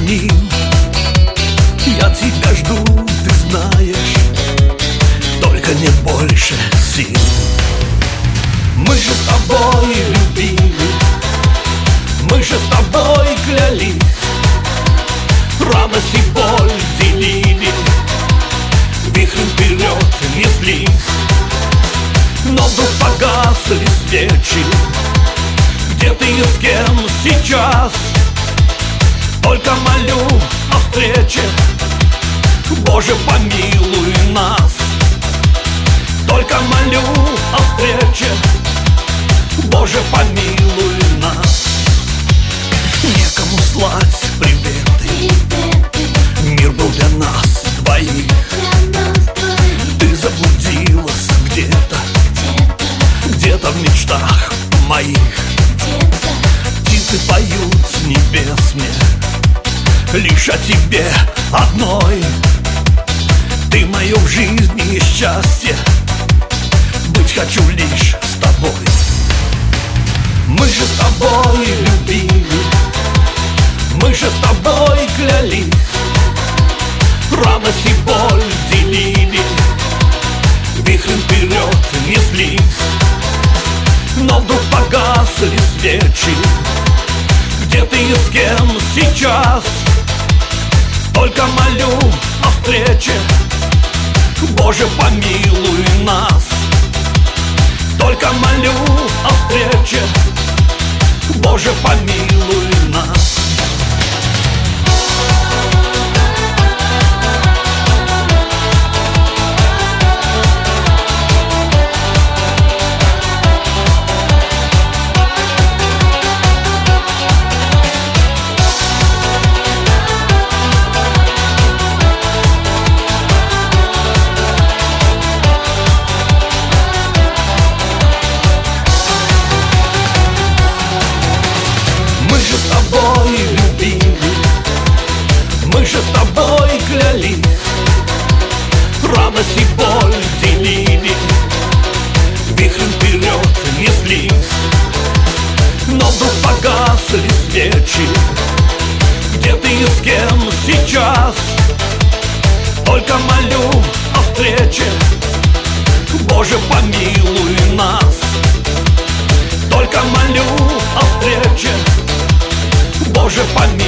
ним. Я тебя жду, ты знаешь, только не больше сил. Мы же с тобой любили, мы же с тобой клялись, радость и боль делили, вихрем вперед неслись. Но вдруг погасли свечи. Где ты и с кем сейчас? Только молю о встрече, Боже, помилуй нас. Только молю о встрече, Боже, помилуй нас. Некому слать приветы, мир был для нас двоих. Ты заблудилась где-то в мечтах моих. Птицы поют с небес мне лишь о тебе одной. Ты мое в жизни счастье, быть хочу лишь с тобой. Мы же с тобой любили, мы же с тобой клялись, радость и боль делили, вихрем вперед неслись. Но вдруг погасли свечи. Где ты и с кем сейчас? Только молю о встрече, Боже, помилуй нас. Только молю о встрече, Боже, помилуй нас. Мы же с тобой любили, мы же с тобой клялись, радость и боль делили, вихрем вперед неслись. Но вдруг погасли свечи. Где ты и с кем сейчас? Только молю о встрече, Боже, помилуй нас. Только молю о встрече, Боже, помилуй.